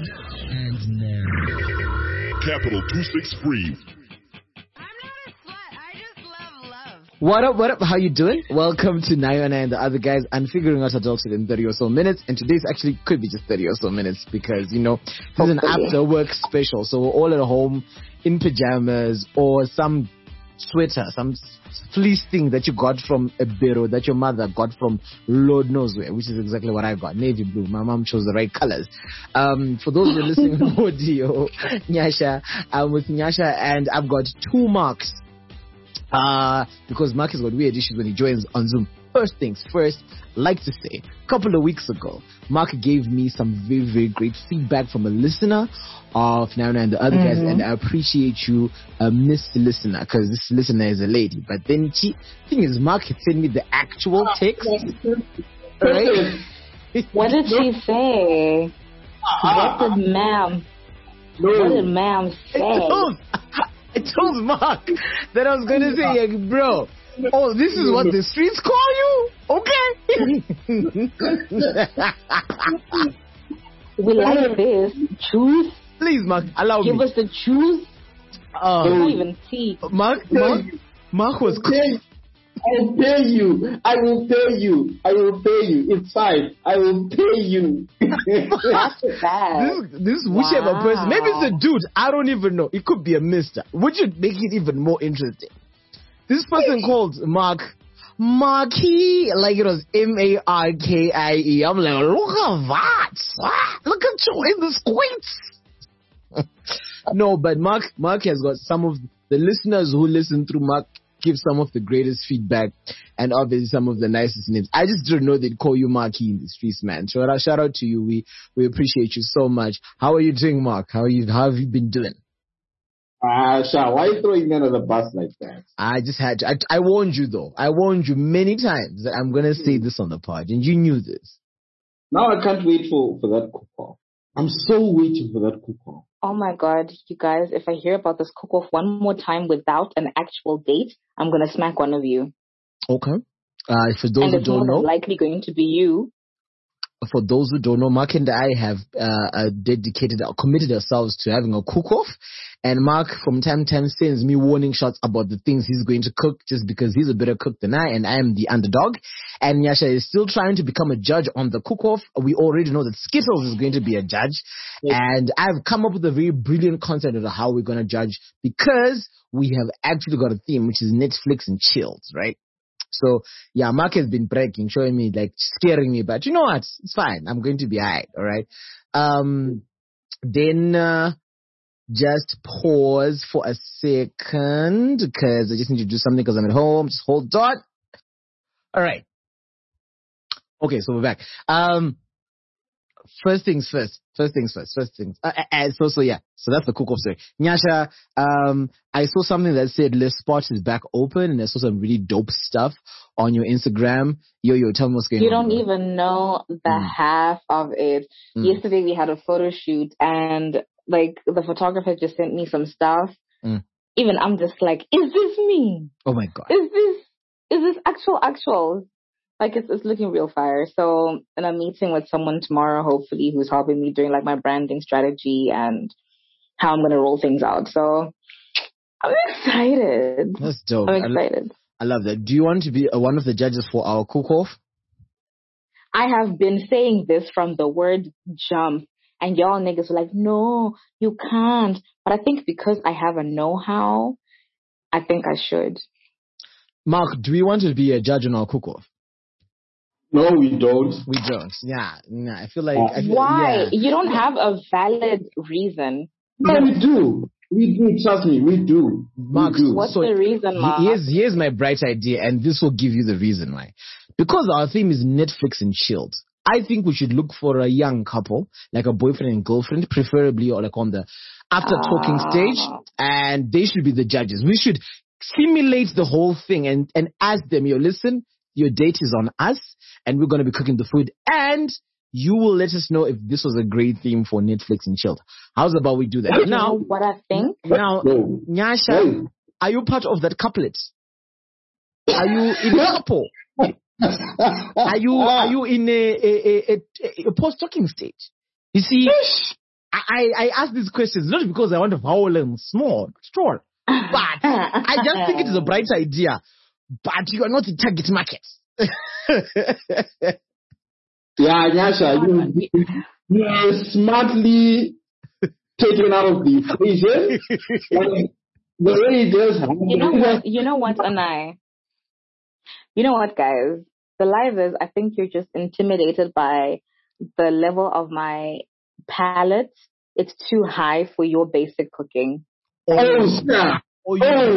And now, Capital 263. What up? How you doing? Welcome to Nayona and the other guys. I'm figuring out adulthood in 30 or so minutes, and today's actually could be just 30 or so minutes because, this is an after work special. So we're all at home in pajamas or some sweater, some fleece thing that you got from a bureau that your mother got from Lord knows where, which is exactly what I got. Navy blue. My mom chose the right colors. For those who are listening to audio, Nyasha, I'm with Nyasha and I've got 2 marks. Because Mark has got weird issues when he joins on Zoom. First things first, like to say, a couple of weeks ago, Mark gave me some very, very great feedback from a listener of Nana and the other guys, and I appreciate you, Miss Listener, because this listener is a lady. But then, thing is, Mark had sent me the actual text. Right? What did she say? What did ma'am? What did ma'am say? I told Mark that I was going to say, bro, this is what the streets call you? Okay. We like this. Choose. Please, Mark, allow me. Give us the choose. Don't even see. Mark was... I will pay you. I will pay you. It's fine. I will pay you. That's bad. This whichever person, maybe it's a dude, I don't even know. It could be a mister, which would make it even more interesting. This person called Marky, like it was Markie. I'm like, look at that. Look at you in the squints. No, but Mark has got some of the listeners who listen through Mark give some of the greatest feedback and obviously some of the nicest names. I just didn't know they'd call you Marky in the streets, man. So shout out to you. We appreciate you so much. How are you doing, Mark? How have you been doing? Sha, why are you throwing me under the bus like that? I just had to. I warned you though. I warned you many times that I'm gonna say this on the pod, and you knew this. Now I can't wait for that cook-off. I'm so waiting for that cook-off. Oh my God, you guys, if I hear about this cook-off one more time without an actual date, I'm going to smack one of you. Okay. For those who don't know, likely going to be you. For those who don't know, Mark and I have committed ourselves to having a cook-off. And Mark, from time to time, sends me warning shots about the things he's going to cook just because he's a better cook than I, and I am the underdog. And Nyasha is still trying to become a judge on the cook-off. We already know that Skittles is going to be a judge. Yes. And I've come up with a very brilliant concept of how we're going to judge because we have actually got a theme, which is Netflix and chills, right? So, yeah, Mark has been bragging, showing me, scaring me, but you know what? It's fine. I'm going to be alright, alright? Then, just pause for a second, because I just need to do something because I'm at home. Just hold on. Alright. Okay, so we're back. First things first. So that's the cook-off story. Nyasha, I saw something that said Le Spot is back open, and I saw some really dope stuff on your Instagram. Yo, tell me what's going on. You don't even know the half of it. Yesterday we had a photo shoot, and the photographer just sent me some stuff. Even I'm just like, is this me? Oh my God. Is this actual? It's looking real fire. So, in a meeting with someone tomorrow, hopefully, who's helping me doing my branding strategy and how I'm going to roll things out. So, I'm excited. That's dope. I'm excited. I love that. Do you want to be one of the judges for our cook-off? I have been saying this from the word jump, and y'all niggas are like, no, you can't. But I think because I have a know-how, I think I should. Mark, do we want to be a judge on our cook-off? No, we don't. We don't. Yeah. I feel like... Why? Yeah. You don't have a valid reason. No, we do. We do. Trust me, we do. Mark, what's the reason, Mark? Here's my bright idea, and this will give you the reason why. Because our theme is Netflix and chilled, I think we should look for a young couple, like a boyfriend and girlfriend, preferably, or on the after talking stage, and they should be the judges. We should simulate the whole thing and ask them, listen, your date is on us, and we're going to be cooking the food, and you will let us know if this was a great theme for Netflix and chilled. How's about we do that? You know what I think? Now, Nyasha, are you part of that couplet? Are you in a couple? Are you in a post-talking stage? You see, I ask these questions not because I want to foul and small, sure, but I just think it is a bright idea. But you are not the target market. Yeah, Nyasha, you're smartly taken out of the equation. The way it does happen. You know what, Anai? You know what, guys? The life is, I think you're just intimidated by the level of my palate. It's too high for your basic cooking. Oh, snap. Oh,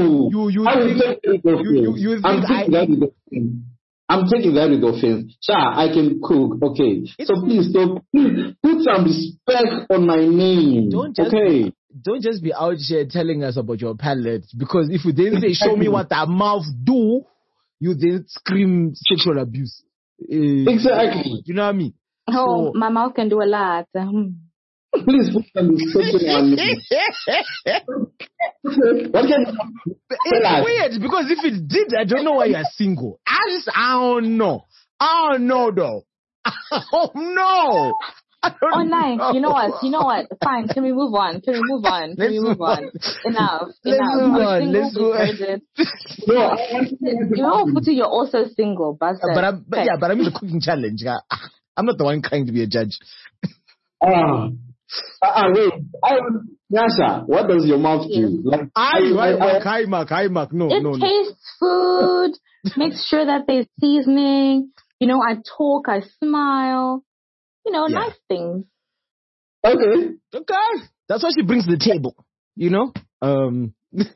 I'm taking that with offense. Sha, I can cook, okay. So please don't put some respect on my name. Don't just be out here telling us about your palate, because if you then say show me what that mouth do, you then scream sexual abuse. Exactly. You know what I mean? Oh, my mouth can do a lot. Please put some respect on me. What can it's weird because if it did, I don't know why you're single. I don't know. I don't know though. Oh no. Oh, nice. You know what? Fine. Can we move on? Let's move Enough. Let's move on. You know, Futu, you're also single, but I'm in the cooking challenge. I'm not the one trying to be a judge. Wait. Nyasha, what does your mouth do? Like, Kaimak. No. Tastes food. Makes sure that there's seasoning. You know, I talk, I smile. You know, nice things. Okay. That's what she brings to the table. You know? That's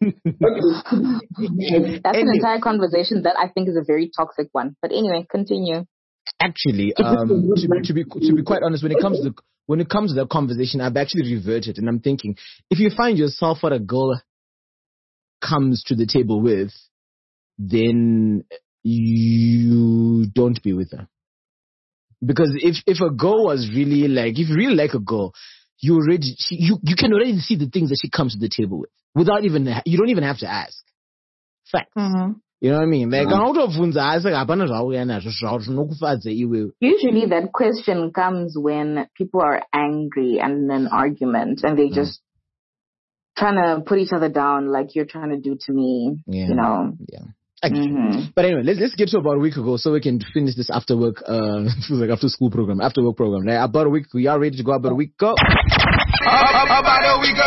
an entire conversation that I think is a very toxic one. But anyway, continue. Actually, to be quite honest, when it comes to the conversation, I've actually reverted, and I'm thinking, if you find yourself what a girl comes to the table with, then you don't be with her. Because if a girl was really like, if you really like a girl, you can already see the things that she comes to the table with without you don't even have to ask. Fact. Mm-hmm. You know what I mean? Like, usually that question comes when people are angry and in an argument and they just trying to put each other down like you're trying to do to me, you know. Yeah. But anyway, let's get to about a week ago so we can finish this after work, feels like after work program. Like, about a week, we are ready to go. About a week ago. About a week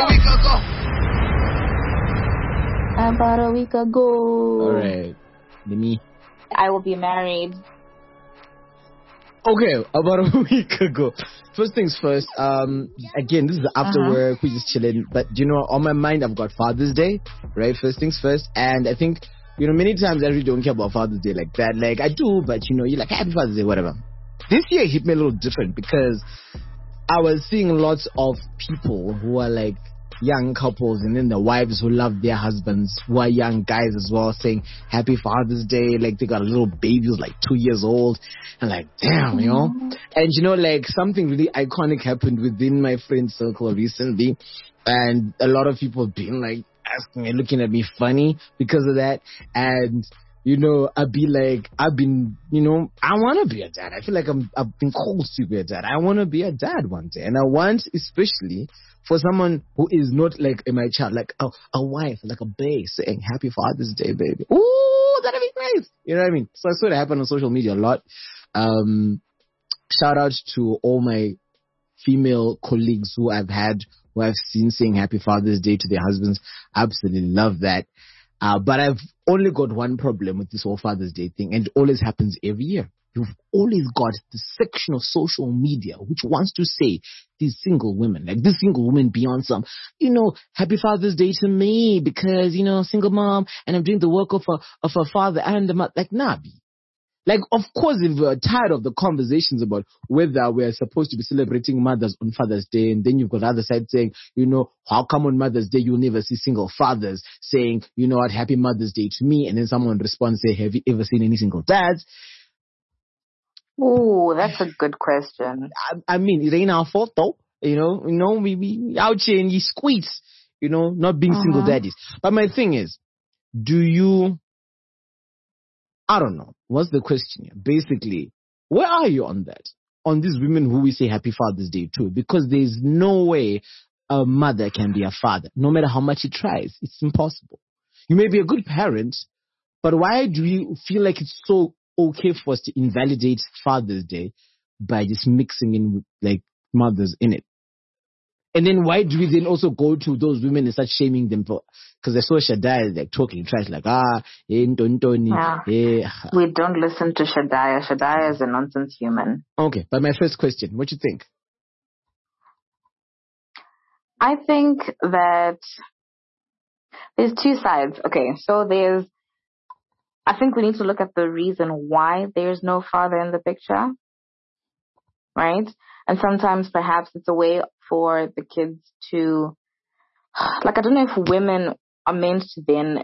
ago. All right. Me. I will be married. Okay, about a week ago. First things first. Again, this is after work. We're just chilling. But you know, on my mind, I've got Father's Day, right? First things first. And I think, you know, many times I really don't care about Father's Day like that. Like, I do, but you know, you're like, Happy Father's Day, whatever. This year it hit me a little different because I was seeing lots of people who are like young couples and then the wives who love their husbands who are young guys as well saying Happy Father's Day. Like, they got a little baby who's like 2 years old. And like, damn, you know. And you know, like, something really iconic happened within my friend circle recently. And a lot of people being like, asking me, looking at me funny because of that. And, you know, I want to be a dad. I feel like I've been called to be a dad. I want to be a dad one day. And I want, especially for someone who is not like my child, like a wife, like a bae saying Happy Father's Day, baby. Ooh, that'd be nice. You know what I mean? So I saw it happen on social media a lot. Shout out to all my female colleagues who I've seen saying Happy Father's Day to their husbands. Absolutely love that. But I've only got one problem with this whole Father's Day thing, and it always happens every year. You've always got the section of social media which wants to say these single women, like this single woman beyond some, you know, Happy Father's Day to me because, you know, single mom and I'm doing the work of a father and a mother. Like, nah, B. Like, of course, if we're tired of the conversations about whether we're supposed to be celebrating mothers on Father's Day, and then you've got the other side saying, you know, how come on Mother's Day you'll never see single fathers saying, you know what, Happy Mother's Day to me, and then someone responds, say, have you ever seen any single dads? Oh, that's a good question. I mean, it ain't our fault though. You know, we out here and you squeeze, you know, not being single daddies. But my thing is, I don't know. What's the question here? Basically, where are you on that? on these women who we say Happy Father's Day to, because there's no way a mother can be a father, no matter how much he tries. It's impossible. You may be a good parent, but why do you feel like it's so okay for us to invalidate Father's Day by just mixing in with like mothers in it? And then why do we then also go to those women and start shaming them for, because I saw Shaddai like talking trash, like, Ntoni. We don't listen to Shaddai. Shaddai is a nonsense human. Okay, but my first question, what do you think? I think that there's two sides. Okay, so I think we need to look at the reason why there's no father in the picture, right? And sometimes perhaps it's a way for the kids to, like, I don't know if women are meant to then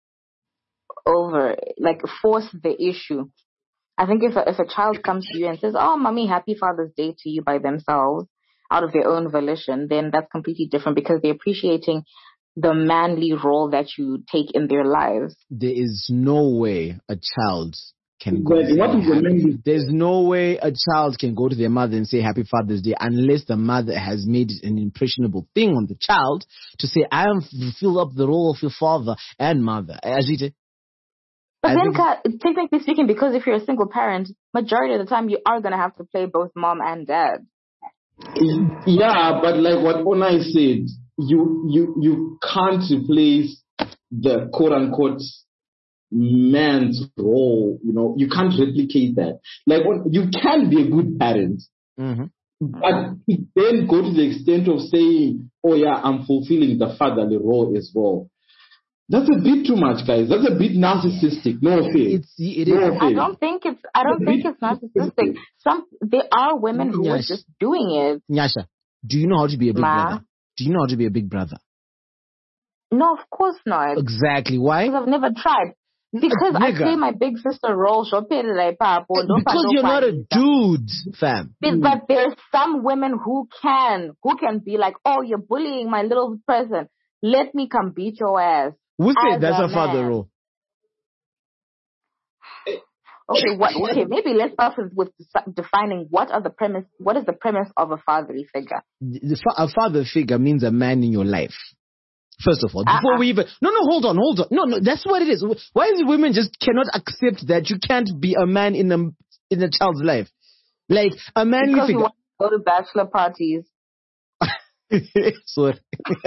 force the issue. I think if a child comes to you and says, oh, mommy, Happy Father's Day to you by themselves, out of their own volition, then that's completely different because they're appreciating the manly role that you take in their lives. There is no way a child can go. There's no way a child can go to their mother and say Happy Father's Day unless the mother has made it an impressionable thing on the child to say, I am fill up the role of your father and mother. Ajite. But then, technically speaking, because if you're a single parent, majority of the time you are going to have to play both mom and dad. Yeah, but like what Onai said, you can't replace the quote unquote man's role. You know, you can't replicate that. Like, you can be a good parent, but then go to the extent of saying, "Oh yeah, I'm fulfilling the fatherly role as well." That's a bit too much, guys. That's a bit narcissistic. No offense. It is. I don't think it's narcissistic. There are women who are just doing it. Nyasha, do you know how to be a big brother? Do you know how to be a big brother? No, of course not. Exactly. Why? Because I've never tried. Because I play my big sister role. Because you're not a dude, fam. But there's some women who can be like, oh, you're bullying my little person. Let me come beat your ass. Who said that's a father role? Okay, maybe let's start with defining what is the premise of a fatherly figure. A father figure means a man in your life. First of all, before we even... No, hold on. No, that's what it is. Why is it women just cannot accept that you can't be a man in a child's life? Like, a manly because figure. You want to go to bachelor parties. Sorry.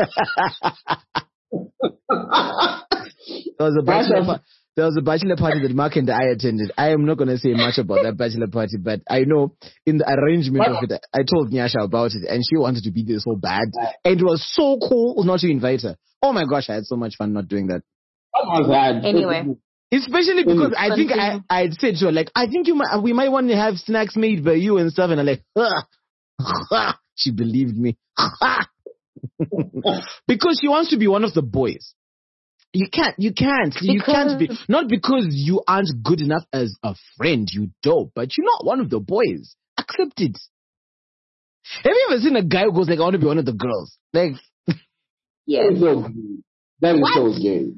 There was a bachelor party that Mark and I attended. I am not going to say much about that bachelor party, but I know in the arrangement of it, I told Nyasha about it, and she wanted to be there so bad. And it was so cool not to invite her. Oh my gosh, I had so much fun not doing that. Anyway. Especially because I think I had said to her, like, I think we might want to have snacks made by you and stuff, and I'm like, she believed me. Because she wants to be one of the boys. You can't be, not because you aren't good enough as a friend, you dope, but you're not one of the boys. Accept it. Have you ever seen a guy who goes like, I want to be one of the girls? Like, yes. That is so gay.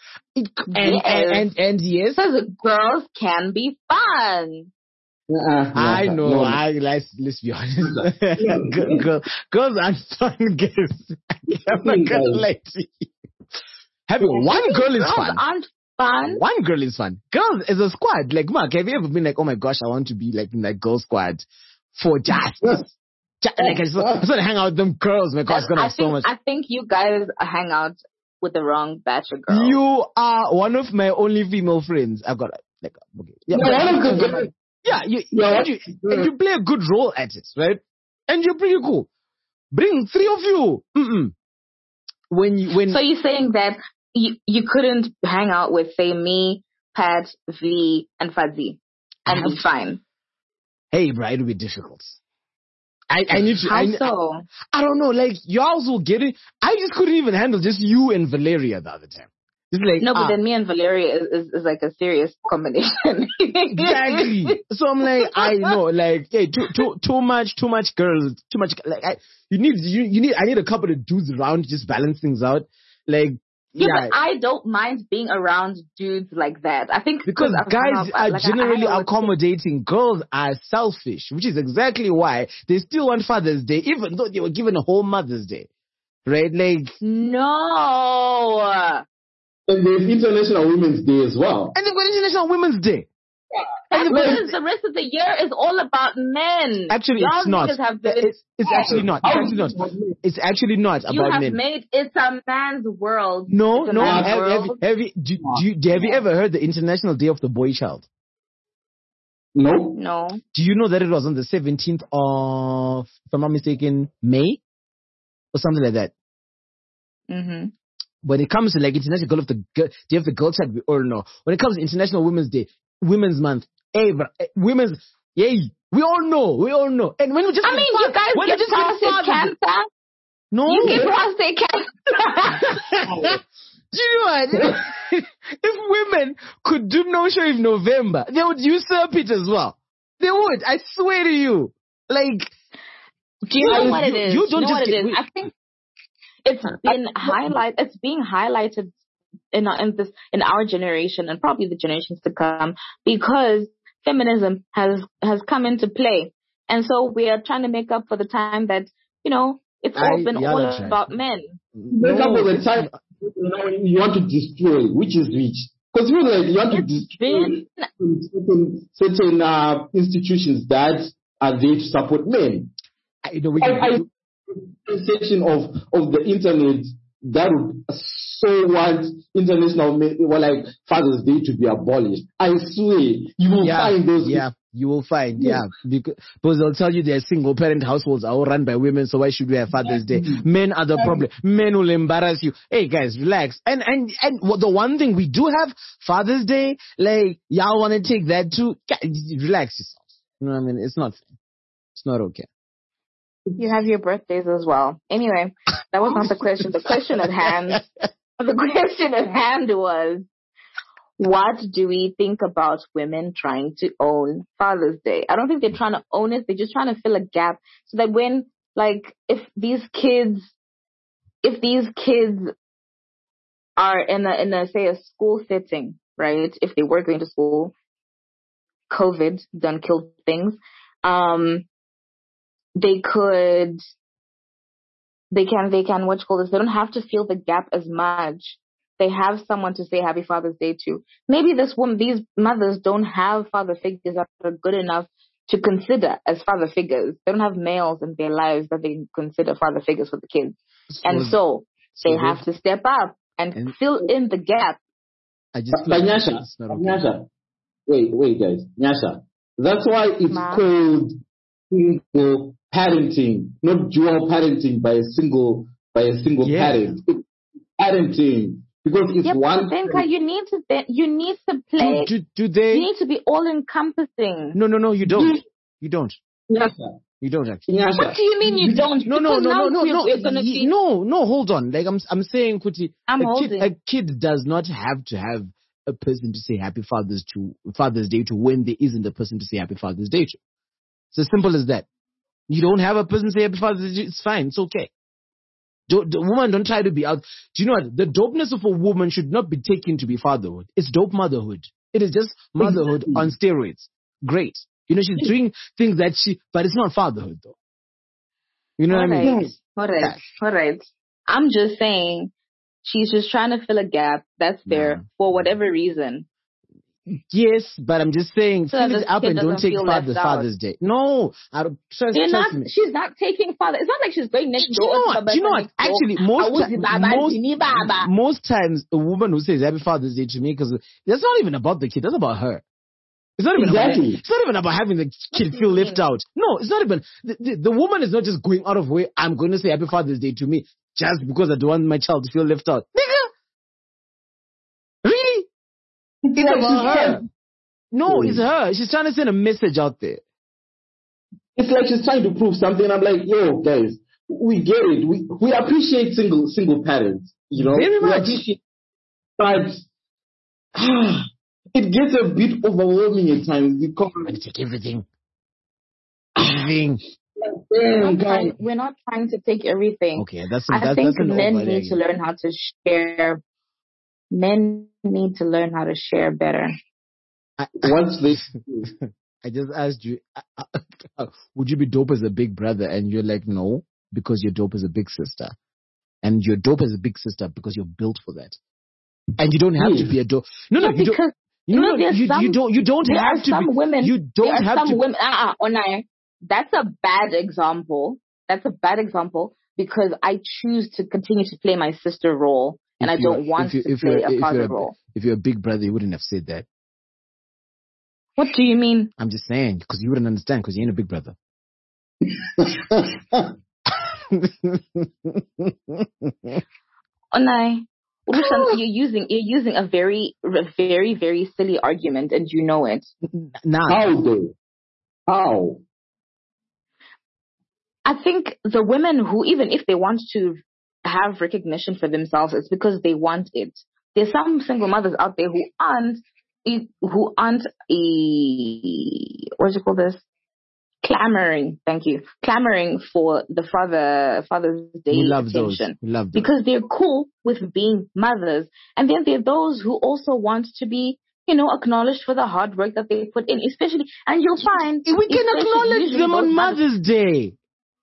And yes. Because girls can be fun. I know. No. Let's be honest. Girls aren't fun guys. I'm not gonna lie to you. Having one girl is fun. Aren't fun. One girl is fun. Girls as a squad. Like, Mark, have you ever been like, oh my gosh, I want to be like in that girl squad for just like I just want to hang out with them girls. My gosh, it's gonna have so much. I think you guys hang out with the wrong batch of girls. You are one of my only female friends. I've got like okay. Yeah, you play a good role at it, right? And you're pretty cool. Bring 3 of you. So you're saying that you couldn't hang out with, say, me, Pat, V, and Fuzzy, and be fine? Hey, bro, it'll be difficult. I need to. How so? I don't know. Like, you also get it. I just couldn't even handle just you and Valeria the other time. Like, no, but then me and Valeria is like a serious combination. Exactly. So I'm like, I know, like, hey, too much girls, like, I need a couple of dudes around to just balance things out. Like, but I don't mind being around dudes like that. I think because guys are generally accommodating. Girls are selfish, which is exactly why they still want Father's Day, even though they were given a whole Mother's Day. Right? Like, no. And there's International Women's Day as well. And they've got International Women's Day. That's because the rest of the year is all about men. Actually, it's not. It's actually not. It's actually not. It's actually not about men. It's a man's world. No. Have you ever heard the International Day of the Boy Child? No. Do you know that it was on the 17th of, if I'm not mistaken, May? Or something like that? Mm-hmm. When it comes to like International Day of the Girl Child, we all know. When it comes to International Women's Day, Women's Month, we all know. And when we just, you guys get prostate cancer. No, you get prostate cancer. Do you know what? If women could do No Shave November, they would usurp it as well. They would. I swear to you. Like, do you know what it is? You don't know what it is. I think it's been highlighted. It's being highlighted in our generation and probably the generations to come, because feminism has come into play, and so we are trying to make up for the time that it's all been all about men. Make up for the time you want to destroy, which is which? Because you want to destroy certain institutions that are there to support men. I section of the internet that would so want International Father's Day to be abolished. I swear, you will find those. Yeah, you will find. Yeah, because they'll tell you their single parent households are all run by women. So why should we have Father's Day? Men are the problem. Men will embarrass you. Hey guys, relax. And the one thing we do have Father's Day, like y'all want to take that too? Relax yourselves. You know what I mean? It's not okay. You have your birthdays as well. Anyway, that was not the question. The question at hand was, what do we think about women trying to own Father's Day? I don't think they're trying to own it. They're just trying to fill a gap so that when, if these kids are in a say a school setting, right? If they were going to school, COVID done killed things. They can they don't have to feel the gap as much. They have someone to say Happy Father's Day to. Maybe these mothers don't have father figures that are good enough to consider as father figures. They don't have males in their lives that they can consider father figures for the kids. So they have to step up and fill in the gap. Nyasha, wait guys. Nyasha, that's why it's called single parenting, not dual parenting by a single parent. It's parenting because it's one. But you need to play. Do they? You need to be all encompassing. No, you don't. You don't. Yes, you don't actually. What do you mean you don't? No. Hold on. Like I'm saying, Kuti, a kid does not have to have a person to say Happy Father's Day to when there isn't a person to say Happy Father's Day to. It's as simple as that. You don't have a person say Happy Father's Day, it's fine, it's okay. The woman don't try to be out. Do you know what? The dopeness of a woman should not be taken to be fatherhood. It's dope motherhood. It is just motherhood on steroids. Great. She's doing things but it's not fatherhood though. You know what I mean? All right. I'm just saying, she's just trying to fill a gap that's there for whatever reason. Yes, but I'm just saying, fill it up and don't take Father's Day. No, trust me. She's not taking Father. It's not like she's going next door. Do you know what? Actually, most times a woman who says Happy Father's Day to me, because that's not even about the kid. That's about her. It's not even about having the kid feel left out. No, it's not even. The woman is not just going out of way. I'm going to say Happy Father's Day to me just because I don't want my child to feel left out. Nigga, really? It's about her. No, it's her. She's trying to send a message out there. It's like she's trying to prove something. I'm like, yo, guys, we get it. We appreciate single parents. Very much. But it gets a bit overwhelming at times because I take everything. We're not trying to take everything. Okay, I think men need to learn how to share Men need to learn how to share better. Once they, I just asked you, would you be dope as a big brother? And you're like, no, because you're dope as a big sister. And you're dope as a big sister because you're built for that. And you don't have to be a dope. No, you don't. You don't have to be. Women, you don't have to. Women. Onai, that's a bad example. That's a bad example because I choose to continue to play my sister role, and I don't want to play a father role. If you're a big brother, you wouldn't have said that. What do you mean? I'm just saying because you wouldn't understand because you ain't a big brother. Onai, you're using a very, very, very silly argument, and you know it. How though? How? I think the women who, even if they want to have recognition for themselves, it's because they want it. There's some single mothers out there who aren't clamoring for the Father's Day attention. We love those. Because they're cool with being mothers. And then there are those who also want to be, acknowledged for the hard work that they put in, especially, and you'll find... We can acknowledge them on Mother's Day.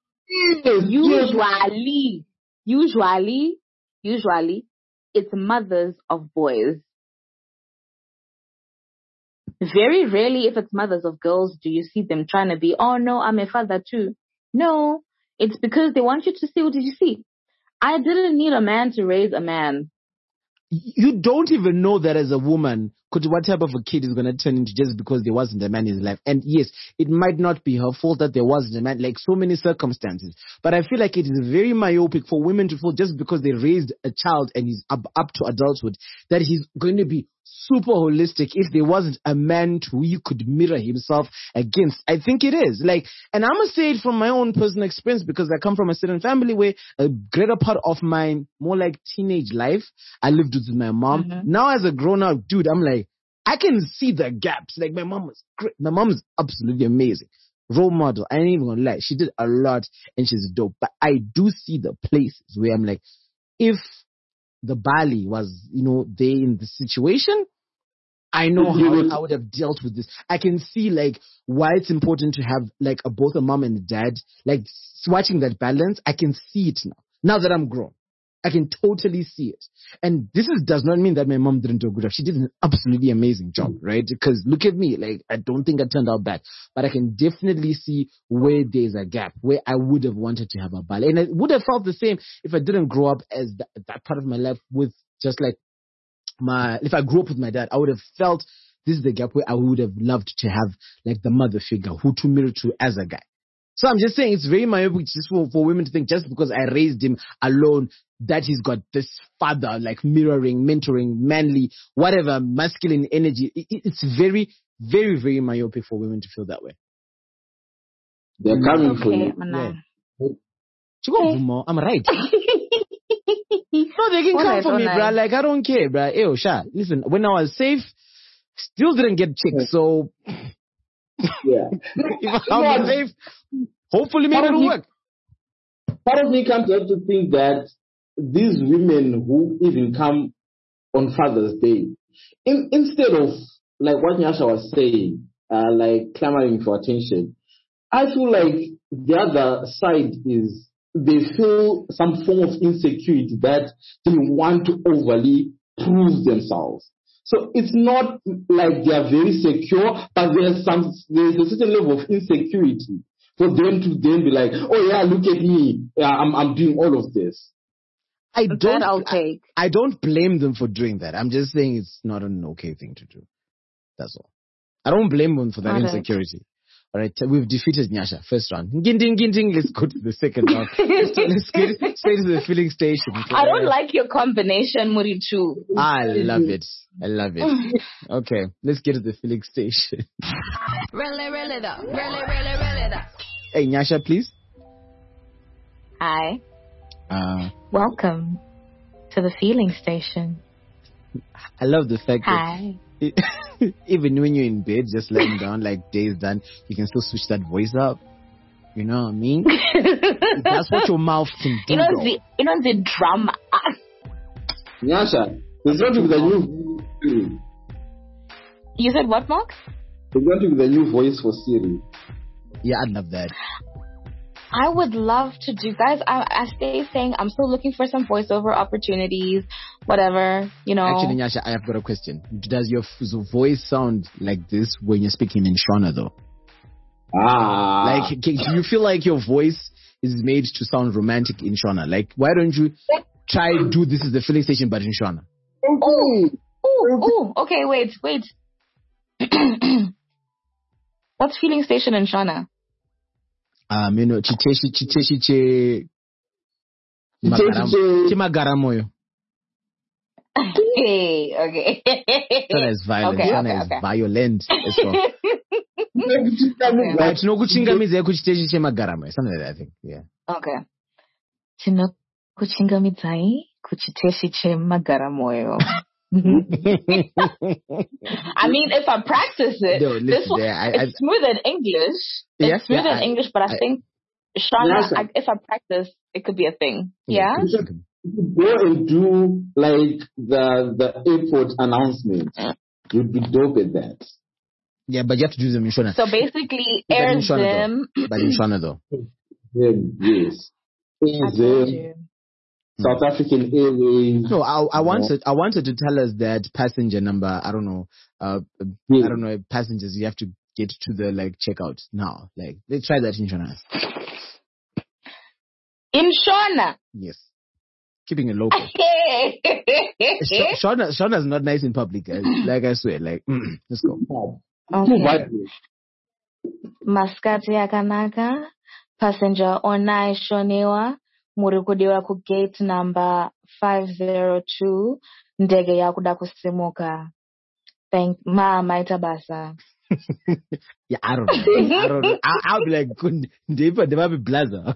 Usually, it's mothers of boys. Very rarely, if it's mothers of girls, do you see them trying to be, oh no, I'm a father too. No, it's because they want you to see, what did you see? I didn't need a man to raise a man. You don't even know that as a woman, what type of a kid is going to turn into just because there wasn't a man in his life. And yes, it might not be her fault that there wasn't a man, like so many circumstances. But I feel like it is very myopic for women to feel just because they raised a child and he's up to adulthood, that he's going to be super holistic if there wasn't a man who he could mirror himself against. I think it is. And I'm going to say it from my own personal experience because I come from a certain family where a greater part of my more like teenage life, I lived with my mom. Mm-hmm. Now as a grown-up dude, I'm like, I can see the gaps. Like my mom was great. My mom is absolutely amazing. Role model. I ain't even gonna lie. She did a lot and she's dope. But I do see the places where I'm like, if the Bali was, there in the situation, I know how I would have dealt with this. I can see why it's important to have both a mom and a dad. Watching that balance, I can see it now. Now that I'm grown, I can totally see it. And this does not mean that my mom didn't do a good job. She did an absolutely amazing job, right? Because look at me, I don't think I turned out bad. But I can definitely see where there's a gap, where I would have wanted to have a ballet. And I would have felt the same if I didn't grow up as that part of my life with just if I grew up with my dad, I would have felt this is the gap where I would have loved to have the mother figure who to mirror to as a guy. So I'm just saying it's very myopic just for women to think just because I raised him alone that he's got this father mirroring, mentoring, manly, whatever, masculine energy. It's very, very, very myopic for women to feel that way. They're coming for you. Yeah. I'm right. No, they can come for me, bro. I don't care, bro. Ew, Sha. Listen, when I was safe, still didn't get chicks, so... Yeah. If I was safe, hopefully maybe it'll work. Part of me comes up to think that these women who even come on Father's Day, instead of what Nyasha was saying, clamoring for attention, I feel like the other side is they feel some form of insecurity that they want to overly prove themselves. So it's not like they are very secure, but there's a certain level of insecurity for them to then be like, oh yeah, look at me, I'm doing all of this. I don't blame them for doing that. I'm just saying it's not an okay thing to do. That's all. I don't blame them for that insecurity. All right, we've defeated Nyasha, first round. Ginting, let's go to the second round. Let's get straight to the filling station. I don't like your combination, Murichu. I love it. Okay, let's get to the filling station. Really though. Hey, Nyasha, please. Hi. Welcome to the feeling station. I love the fact Hi. that even when you're in bed, just laying down, days done, you can still switch that voice up. You know what I mean? That's what your mouth can do. You know the drama. Nyasha, There's going to be the new Siri. You said what, Mark? There's going to be the new voice for Siri. Yeah, I'd love that. I would love to do, guys. I stay saying I'm still looking for some voiceover opportunities, whatever, you know. Actually, Nyasha, I have got a question. Does your voice sound like this when you're speaking in Shona, though? Like, do you feel like your voice is made to sound romantic in Shona? Like, why don't you try do this as the filling station, but in Shona? Oh, okay, wait. What's filling station in Shona? You know, chiteshi magaramoyo. Okay. Shona is violent. Okay, Shona is violent. Let's go. Okay. Tinokuchingamidzai kuchiteshi chemagaramoyo. Something like that, I think. Yeah. Okay. Tinokuchingamidzai kuchiteshi chemagaramoyo. I mean, if I practice it, No, this one, it's smooth in English. It's smooth in English, but I think Shona, if I practice, it could be a thing. Yeah? Go and do like the airport announcement. You'd be dope at that. Yeah, but you have to do them in Shona. So basically, air them. But in Shona, though. Yes. South African Airways. No, I wanted to tell us that passenger number. I don't know. I don't know. Passengers, you have to get to the like checkout now. Like, let's try that in Shona. In Shona. Yes. Keeping it local. Shona's not nice in public, guys. Like I swear. Like, let's go. Okay. Maskati yakanaka. Passenger onai shonewa. Murikudiwa ku gate number 502. Ndege yakuda kusimuka. Thank maita basa. Yeah, I don't know. I'll be like, they might be blazer.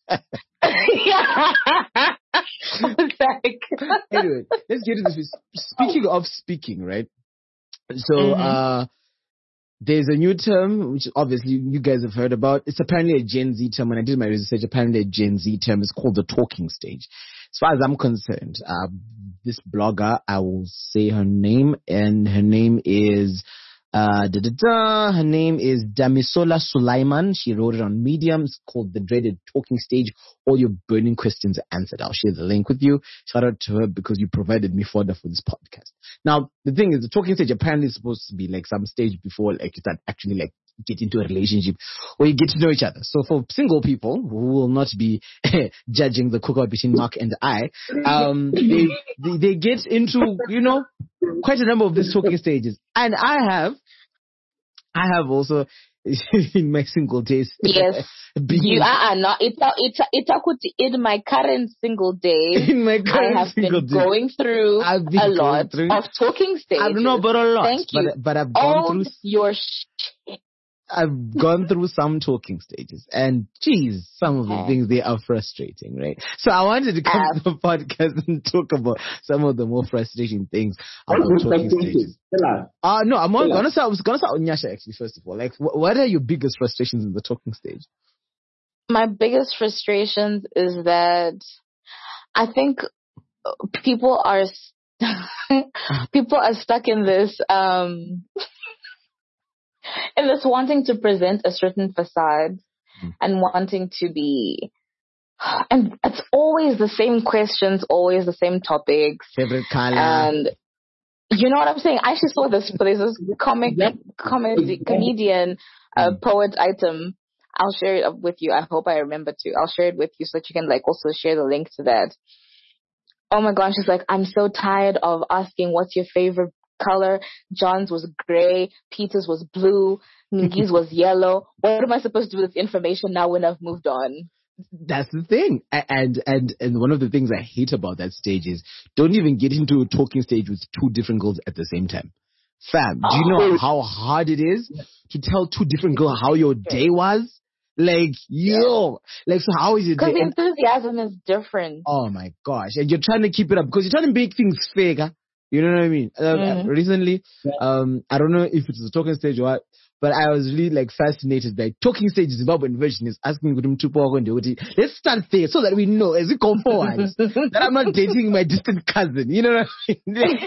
Anyway, let's get into this. Speaking of speaking, right? So, there's a new term, which obviously you guys have heard about. It's apparently a Gen Z term. When I did my research, apparently a Gen Z term is called the talking stage. As far as I'm concerned, this blogger, I will say her name, and her name is her name is Damisola Sulaiman. She wrote it on Medium. It's called The Dreaded Talking Stage. All your burning questions are answered. I'll share the link with you. Shout out to her because you provided me fodder for this podcast. Now, the thing is, the talking stage apparently is supposed to be like some stage before like you start actually like get into a relationship or you get to know each other. So for single people who will not be judging the cookout between Mark and I, they get into, you know, quite a number of these talking stages. And I have also in my single days. Yes. You are not. In my current single day. In my current I have been going through a lot of talking stages. I don't know about a lot. Thank you. But I've gone through your I've gone through some talking stages, and geez, some of the things they are frustrating, right? So I wanted to come to the podcast and talk about some of the more frustrating things about talking stages. No, I'm gonna start with Nyasha actually. First of all, like, what are your biggest frustrations in the talking stage? My biggest frustrations is that I think people are stuck in this in this wanting to present a certain facade and wanting to be, and it's always the same questions, always the same topics. Favorite color. And you know what I'm saying? I actually saw this, there's this comedian, poet item. I'll share it with you. I hope I remember to. I'll share it with you so that you can like also share the link to that. Oh my gosh, she's like, I'm so tired of asking what's your favorite color. John's was gray, Peter's was blue, Ngi's was yellow. What am I supposed to do with this information now when I've moved on? That's the thing. And one of the things I hate about that stage is don't even get into a talking stage with two different girls at the same time. Fam, do you know how hard it is to tell two different girls how your day was? Like, yo, like, so how is your day? Because enthusiasm is different. Oh my gosh. And you're trying to keep it up because you're trying to make things fake, huh? You know what I mean? Recently, I don't know if it's a talking stage or what, but I was really like fascinated by talking stage. Zimbabwean version is asking let's start there so that we know as we go forward that I'm not dating my distant cousin. You know what I mean?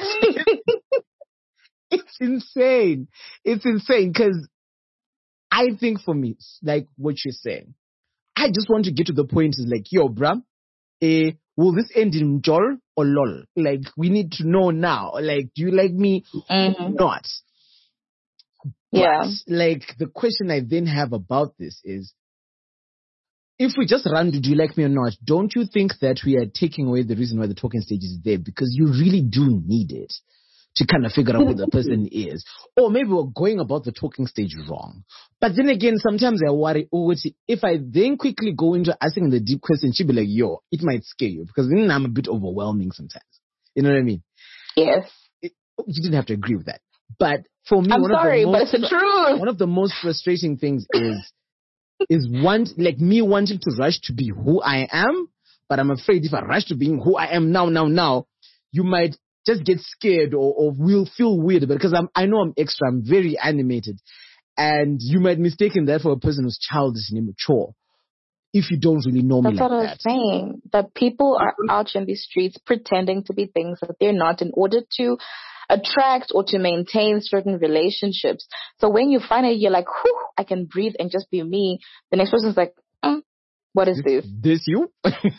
It's insane. It's insane because I think for me, like what you're saying, I just want to get to the point is like, yo, bruh, will this end in jol or lol? Like, we need to know now. Like, do you like me or not? Yeah. But, like, the question I then have about this is, if we just run to do you like me or not, don't you think that we are taking away the reason why the talking stage is there? Because you really do need it to kind of figure out who the person is. Or maybe we're going about the talking stage wrong. But then again, sometimes I worry, if I then quickly go into asking the deep question, she'll be like, yo, it might scare you. Because then I'm a bit overwhelming sometimes. You know what I mean? Yes. You didn't have to agree with that. But for me, I'm sorry, but it's the truth. One of the most frustrating things is me wanting to rush to be who I am, but I'm afraid if I rush to being who I am now, you might just get scared or will feel weird because I know I'm extra, I'm very animated, and you might mistaken that for a person who's childish and immature if you don't really know me like that. That's what I was saying. That people are out in these streets pretending to be things that they're not in order to attract or to maintain certain relationships. So when you find it, you're like, whew, I can breathe and just be me. The next person's like, what is this? This you?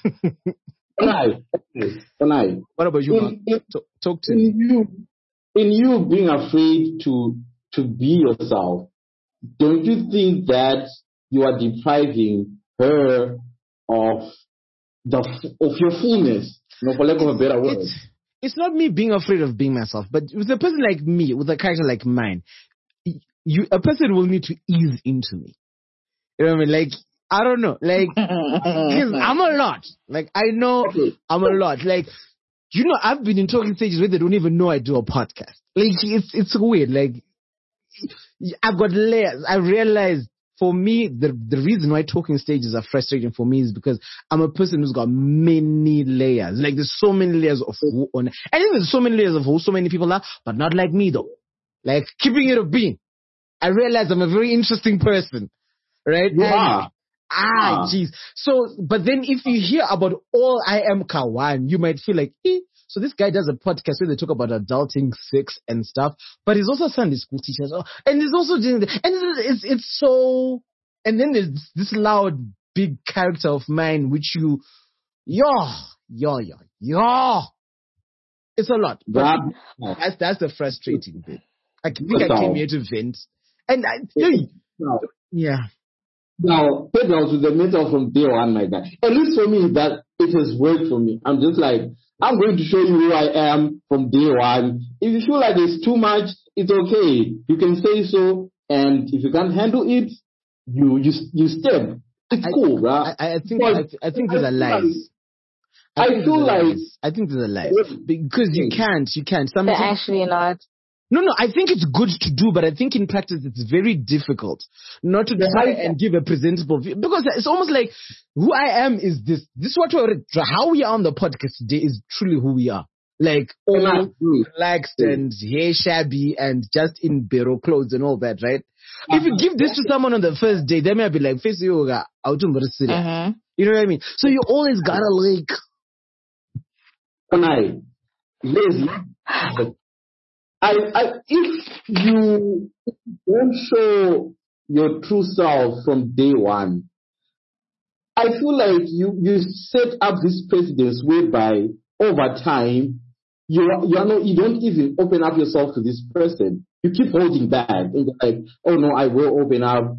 What about you, Mark? Talk to me. In you being afraid to be yourself, don't you think that you are depriving her of your fullness? For lack of a better word. It's not me being afraid of being myself, but with a person like me, with a character like mine, a person will need to ease into me. You know what I mean? Like, I don't know. Like, because I'm a lot. Like, I know I'm a lot. Like, I've been in talking stages where they don't even know I do a podcast. Like, it's weird. Like, I've got layers. I realized for me, the reason why talking stages are frustrating for me is because I'm a person who's got many layers. Like, there's so many layers of who on. I think there's so many layers of who so many people are, but not like me though. Like, keeping it a being. I realize I'm a very interesting person. Right? Yeah. Jeez. So, but then if you hear about all I am Kawan, you might feel like, so this guy does a podcast where they talk about adulting, sex, and stuff, but he's also a Sunday school teacher. And he's also doing it's so, and then there's this loud, big character of mine, which it's a lot. But that's the frustrating bit. I think I came here to vent. And yeah. Now, pedals with the metal from day one, my guy. At least for me, that it has worked for me. I'm just like, I'm going to show you who I am from day one. If you feel like it's too much, it's okay. You can say so. And if you can't handle it, you step. It's cool, right? I think these are lies. I think these are lies. Because you can't. They're actually not. No, I think it's good to do, but I think in practice it's very difficult not to try and give a presentable view. Because it's almost like who I am is this. This is what how we are on the podcast today is truly who we are. Like, all relaxed and hair shabby and just in Bero clothes and all that, right? If you give this to someone on the first day, they may be like, face yoga, out in the city. You know what I mean? So you always gotta like. If you don't show your true self from day one, I feel like you set up this precedence whereby over time you don't even open up yourself to this person. You keep holding back and you're like, oh no, I will open up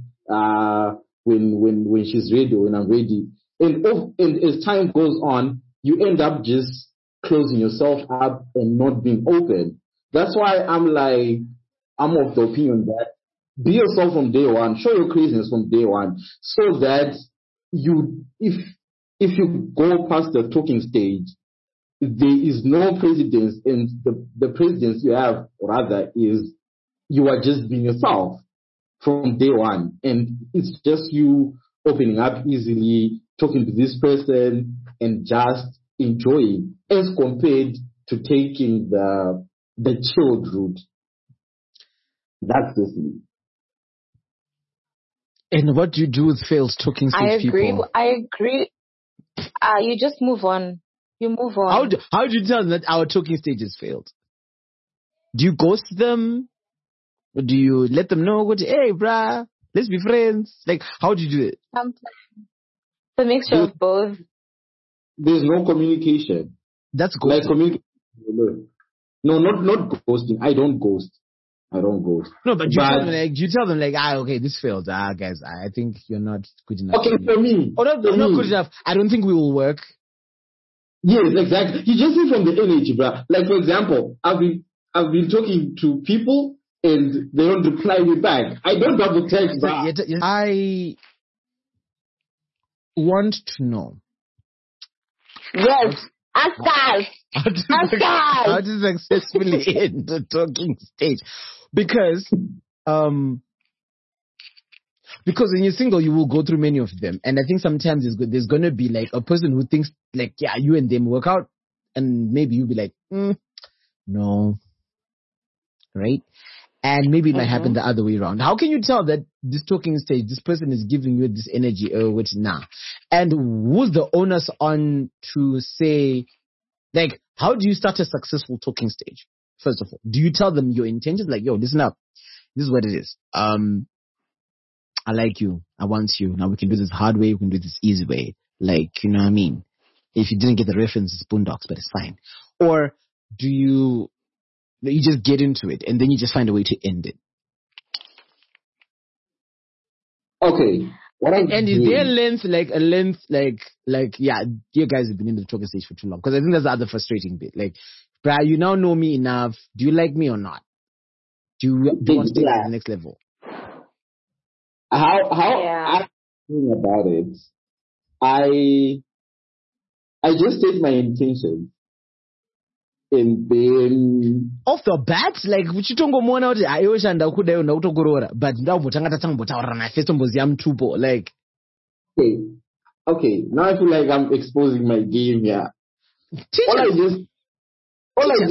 when she's ready or when I'm ready. And as time goes on, you end up just closing yourself up and not being open. That's why I'm of the opinion that be yourself from day one, show your craziness from day one, so that if you go past the talking stage, there is no precedence, and the precedence you have, rather, is you are just being yourself from day one, and it's just you opening up easily, talking to this person, and just enjoying, as compared to taking the chilled route. That's the thing. And what do you do with failed talking stage people? I agree. You just move on. You move on. How do you tell them that our talking stage has failed? Do you ghost them? Or do you let them know, hey, bruh, let's be friends? Like, how do you do it? It's a mixture of both. There's no communication. That's ghosting. Like communication. No, not ghosting. I don't ghost. No, but you tell them like, okay, this failed. Guys, I think you're not good enough. Okay, for me. Oh, not good enough. I don't think we will work. Yes, exactly. You just see from the energy, bruh. Like, for example, I've been talking to people and they don't reply me back. I don't double text, bruh. I want to know. Yes. Ask us. How to successfully end the talking stage. Because when you're single, you will go through many of them. And I think sometimes there's going to be like a person who thinks like, yeah, you and them work out. And maybe you'll be like, no. Right? And maybe it might happen the other way around. How can you tell that this talking stage, this person is giving you this energy, which nah? And who's the onus on to say, like, how do you start a successful talking stage? First of all, do you tell them your intentions? Like, yo, listen up. This is what it is. I like you. I want you. Now we can do this hard way. We can do this easy way. Like, you know what I mean? If you didn't get the reference, it's Boondocks, but it's fine. Or do you just get into it and then you just find a way to end it? Okay. And is there a length, yeah, you guys have been in the talking stage for too long? Because I think that's the other frustrating bit. Like, bruh, you now know me enough. Do you like me or not? Do you want to take it to the next level? How I feel about it, I just state my intentions. And then off the bat, like uchitongomuona kuti ayoshanda kudayo ndakutokorora, but ndakubotanga tatangbotaurira naye first mboziya mtupo, like okay, now I feel like I'm exposing my game here. All I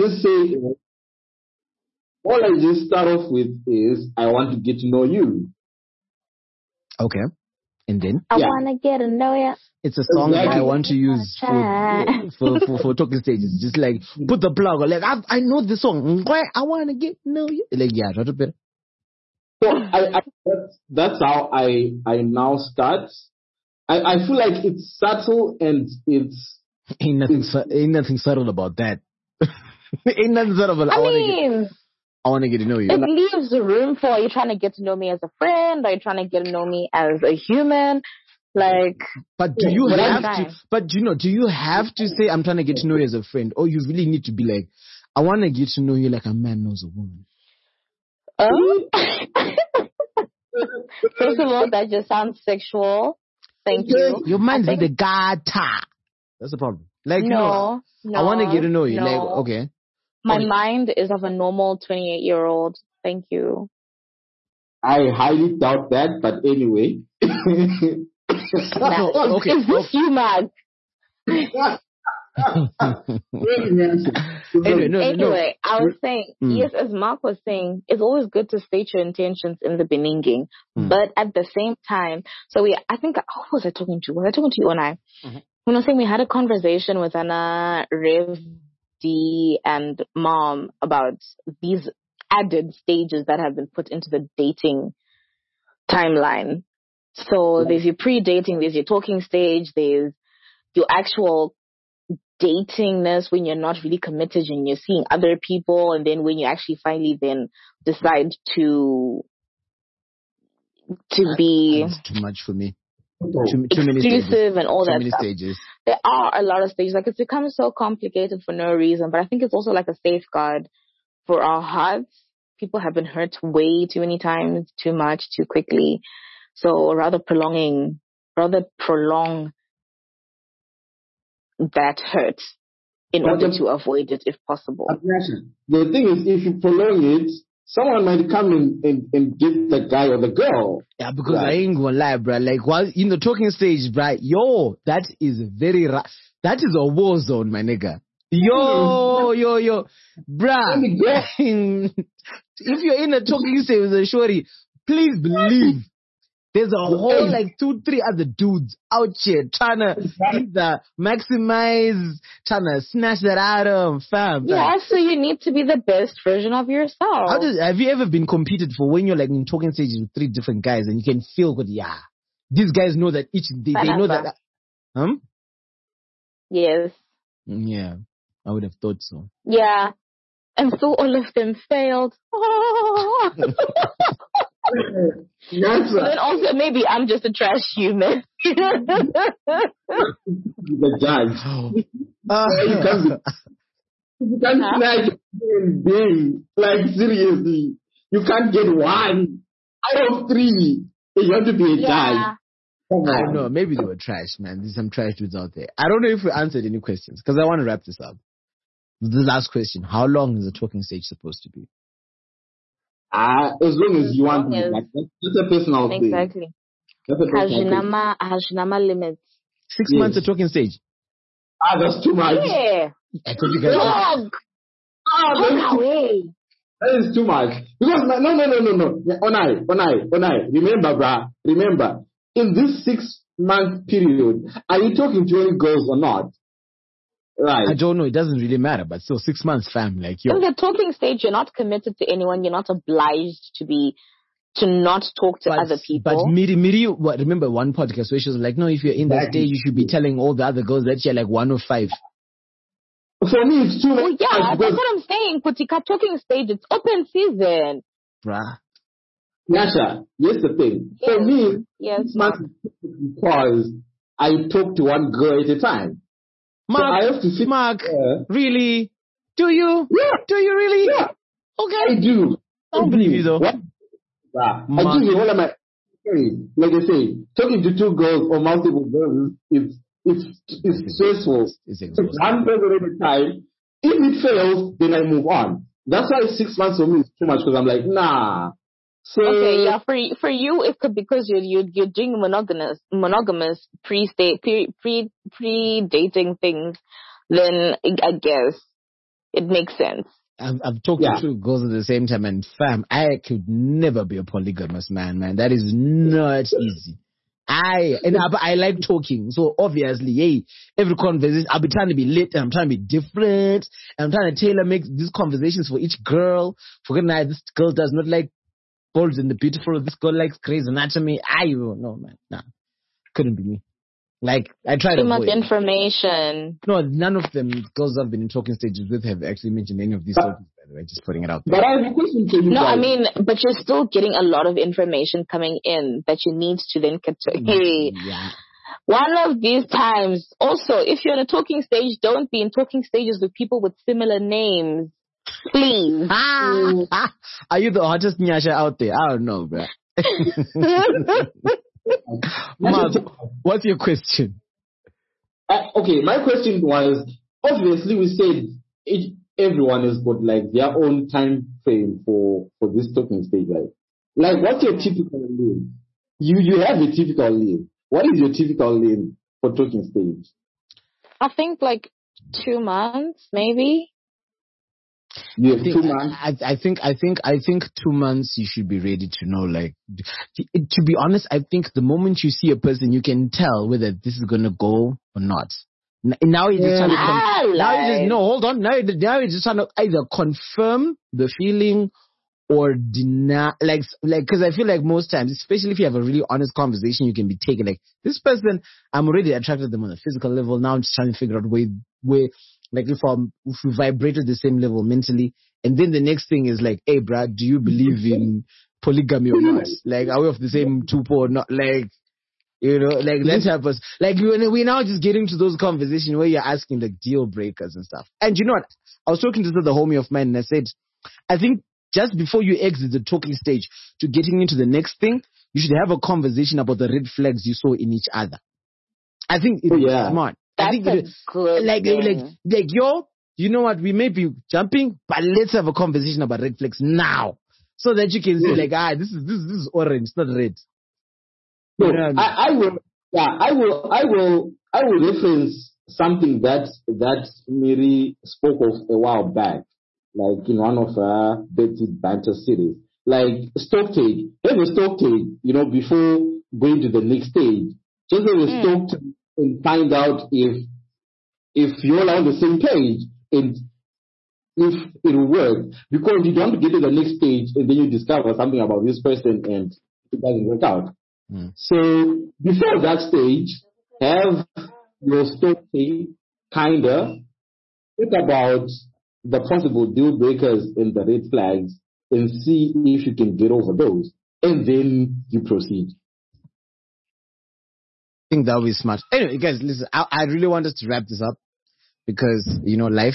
just start off with is I want to get to know you. Okay. And then I want to get to know you. It's a song that I want to use for talking stages. Just like put the plug on. Like I know the song. I want to get to know you. Like yeah, right up there. So that's how I now start. I feel like it's subtle and it's ain't nothing subtle about that. Ain't nothing subtle about. I want to get to know you. It leaves room for, are you trying to get to know me as a friend? Are you trying to get to know me as a human? Like, but do you have to? But do you have to say I'm trying to get to know you as a friend, or you really need to be like, I want to get to know you like a man knows a woman? First of all, that just sounds sexual. Thank you. Your mind's like the gata. That's the problem. Like no, I want to get to know you. Like okay. My mind is of a normal 28-year-old. Thank you. I highly doubt that, but anyway. Okay. Is this you, Mag? Anyway, I was saying, yes, as Mark was saying, it's always good to state your intentions in the beginning, but at the same time, who was I talking to? Was I talking to you and I? When I was saying we had a conversation with Anna, Rev, D, and Mom about these added stages that have been put into the dating timeline. So there's your pre-dating, there's your talking stage, there's your actual datingness when you're not really committed and you're seeing other people, and then when you actually finally then decide to be that's too much for me. Too many stages. And all that many stuff. Stages. There are a lot of stages. Like, it's become so complicated for no reason, but I think it's also like a safeguard for our hearts. People have been hurt way too many times, too much, too quickly. So rather prolong that hurt in order to avoid it if possible. The thing is, if you prolong it, someone might come and get the guy or the girl. Yeah, because I ain't gonna lie, bro. Like, while in the talking stage, bro, that is very rough. That is a war zone, my nigga. Yo, bruh. If you're in a talking stage with a shorty, please believe There's a whole like 2-3 other dudes out here trying to either maximize, trying to snatch that item, fam. Yeah, so you need to be the best version of yourself. Have you ever been competed for when you're like in talking stages with 3 different guys and you can feel good? Yeah, these guys know that they know that. Yes. Yeah, I would have thought so. Yeah, and so all of them failed. Then also maybe I'm just a trash human. The judge. You can't snatch a human being. Like, seriously. You can't get 1 out of 3. You have to be a judge. I don't know. Maybe they were trash, man. There's some trash dudes out there. I don't know if we answered any questions because I want to wrap this up. The last question. How long is the talking stage supposed to be? As long as you want to. Like, that's a personal thing. Exactly. Hashinama limits. 6 months of talking stage. That's too much. Yeah. I told you guys. That is too much. Because no. Onai. Remember, bruh. Remember, in this 6-month period, are you talking to any girls or not? Right. I don't know. It doesn't really matter, but still 6 months, fam. Like, yo. In the talking stage, you're not committed to anyone. You're not obliged to not talk to other people. But Miri, remember one podcast where she was like, no, if you're in that stage, you should be telling all the other girls that you're like 1 of 5. For me, it's too much. Oh, yeah, that's what I'm saying. Putika talking stage, it's open season. Bruh. Nyasha, here's the thing. Yes. For me, yes, because I talk to one girl at a time. Mark, so I have to sit really? Do you? Yeah. Do you really? Yeah. Okay. I do. I don't believe you though. What? I give you all of my experience. Like I say, talking to 2 girls or multiple girls, it's stressful. It's exhausting. One person at a time. If it fails, then I move on. That's why 6 months for me is too much because I'm like, nah. So, okay, yeah. For you, it could because you're doing monogamous pre-dating things. Then I guess it makes sense. I've talked to 2 girls at the same time, and fam, I could never be a polygamous man. That is not easy. I like talking, so obviously, hey, every conversation I'll be trying to be lit, and I'm trying to be different, and I'm trying to tailor make these conversations for each girl. For good night, this girl does not like Bold and the Beautiful. This girl likes Grey's Anatomy. I don't know, man. Nah, couldn't be me. Like, I tried to too much avoid information. No, none of them girls I've been in talking stages with have actually mentioned any of these topics, by the way, just putting it out there. But I have a question for you. No, guys. I mean, but you're still getting a lot of information coming in that you need to then get to. Hey, one of these times. Also, if you're in a talking stage, don't be in talking stages with people with similar names. Please. Are you the hottest Nyasha out there? I don't know, bro. Mark, what's your question? Okay, my question was, obviously we said everyone has got like their own time frame for this talking stage, right? Like, what's your typical leave? You have a typical leave. What is your typical leave for talking stage? I think like 2 months, maybe. You have 2 months? I think 2 months you should be ready to know, like, to be honest, I think the moment you see a person, you can tell whether this is going to go or not. Now you're just trying to Now you're just trying to either confirm the feeling or deny, like, because I feel like most times, especially if you have a really honest conversation, you can be taken like, this person, I'm already attracted to them on a physical level. Now I'm just trying to figure out where like if we vibrated the same level mentally, and then the next thing is like, hey, Brad, do you believe in polygamy or not? Like, are we of the same tupo or not? Like, you know, like that type of, like we're now just getting to those conversations where you're asking like deal breakers and stuff. And you know what? I was talking to the homie of mine, and I said, I think just before you exit the talking stage to getting into the next thing, you should have a conversation about the red flags you saw in each other. I think it's smart. That's a good thing. Like, yo, you know what? We may be jumping, but let's have a conversation about red flags now, so that you can see, like, this is orange, it's not red. No, you know what I mean? I will reference something that Miri spoke of a while back, like in one of her Betty Banter series, like stock take. Have a stock take, you know, before going to the next stage. Just as a talk and find out if you're on the same page and if it will work. Because you don't get to the next stage and then you discover something about this person and it doesn't work out. So before that stage, have your story kinda think about the possible deal breakers and the red flags and see if you can get over those. And then you proceed. I think that would be smart. Anyway, guys, listen, I really want us to wrap this up because, life.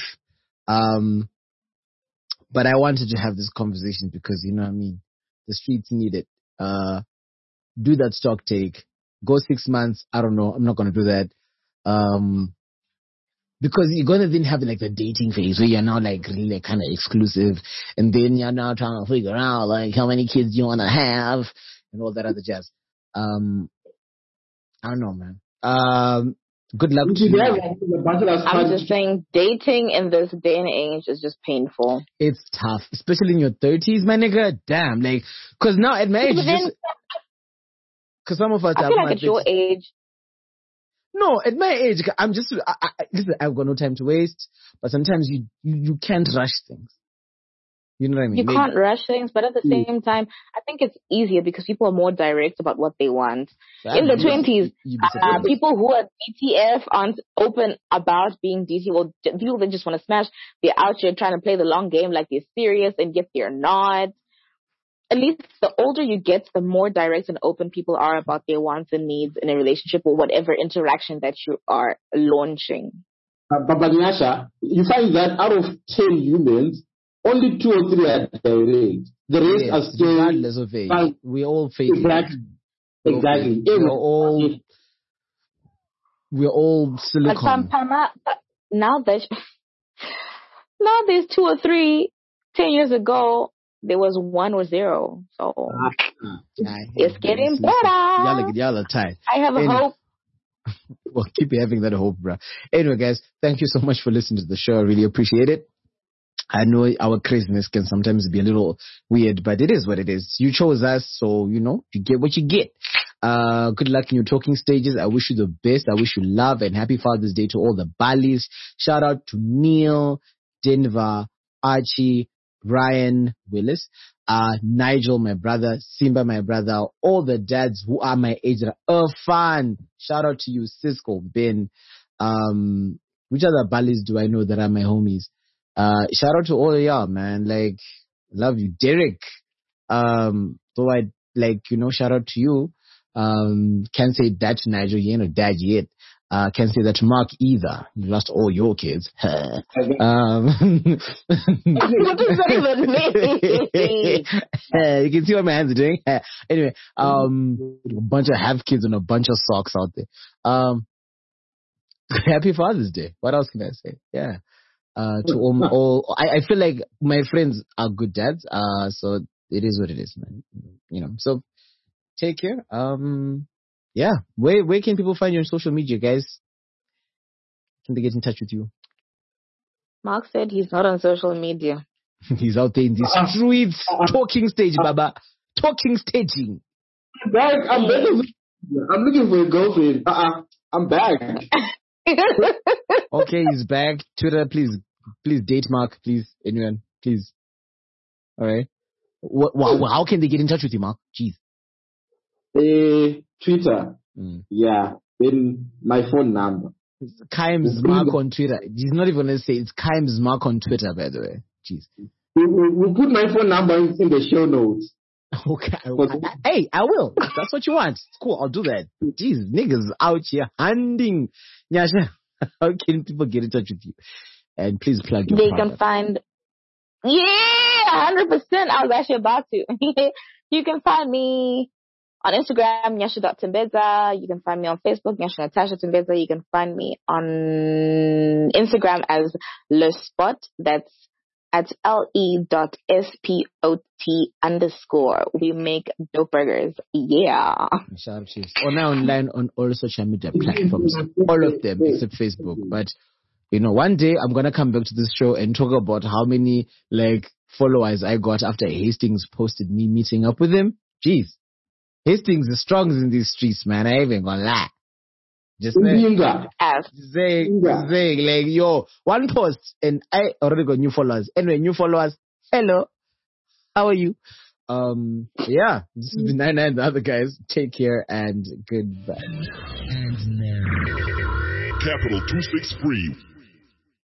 But I wanted to have this conversation because, what I mean, the streets need it. Do that stock take. Go 6 months. I don't know. I'm not going to do that. Because you're going to then have like the dating phase where you're now like really kind of exclusive. And then you're now trying to figure out like how many kids you want to have and all that other jazz. I don't know, man. Good luck to you. I'm just saying, dating in this day and age is just painful. It's tough, especially in your 30s, my nigga. Damn, like, because now at my age, because some of us I feel like at your age. No, at my age, I'm just. Listen, I've got no time to waste. But sometimes you can't rush things. You know what I mean? You can't rush things, but at the same time, I think it's easier because people are more direct about what they want. In the 20s, people who are DTF aren't open about being DTF. Well, people that just want to smash, they're out here trying to play the long game like they're serious, and yet they're not. At least the older you get, the more direct and open people are about their wants and needs in a relationship or whatever interaction that you are launching. But Nyasha, you find that out of 10 humans, only 2 or 3 are direct. The rest are still regardless of age. We all fake. Exactly. We're all silicone. But now there's 2 or 3. 10 years ago, there was 1 or 0. So it's getting better. Y'all are tired. I have a hope. Well, keep having that hope, bro. Anyway, guys, thank you so much for listening to the show. I really appreciate it. I know our craziness can sometimes be a little weird, but it is what it is. You chose us, so, you get what you get. Good luck in your talking stages. I wish you the best. I wish you love and happy Father's Day to all the Balis. Shout out to Neil, Denver, Archie, Ryan Willis, Nigel, my brother, Simba, my brother, all the dads who are my age that are fun. Shout out to you, Cisco, Ben. Which other Balis do I know that are my homies? Shout out to all of y'all, man. Like, love you. Derek, though I, shout out to you. Can't say that to Nigel, you ain't a dad yet. Can't say that to Mark either. You lost all your kids. What does that even mean? You can see what my hands are doing. Anyway, a bunch of have kids and a bunch of socks out there. Happy Father's Day. What else can I say? Yeah. To all, I feel like my friends are good dads. So it is what it is, man. So take care. Yeah. Where can people find you on social media, guys? Can they get in touch with you? Mark said he's not on social media. He's out there in the streets, talking stage, Baba. Talking staging. Back. I'm looking for a girlfriend. I'm back. Okay, he's back. Twitter, please date Mark, please. Anyone, please. All right. How can they get in touch with you, Mark? Jeez. Twitter. Yeah. Then my phone number. Kimes Mark on Twitter. He's not even going to say it's Kimes Mark on Twitter, by the way. Jeez. We'll put my phone number in the show notes. Okay. Hey, I will. That's what you want. It's cool. I'll do that. Jeez, niggas out here hunting. Nyasha, how can people get in touch with you? And please plug your They can find... Yeah, 100%. I was actually about to. You can find me on Instagram, nyasha.timbeza. You can find me on Facebook, Nyasha Natasha Timbeza. You can find me on Instagram as Le Spot. That's at le.spot_. We make dope burgers. Yeah. Shout out to you. Or now online on all social media platforms. All of them except Facebook. But, one day I'm going to come back to this show and talk about how many, followers I got after Hastings posted me meeting up with him. Jeez. Hastings is strong in these streets, man. I ain't even gonna lie. Just saying, F. saying, like, yo, one post and I already got new followers. Anyway, new followers. Hello. How are you? Yeah, this has been 99 and the other guys. Take care and goodbye. And now. Capital 263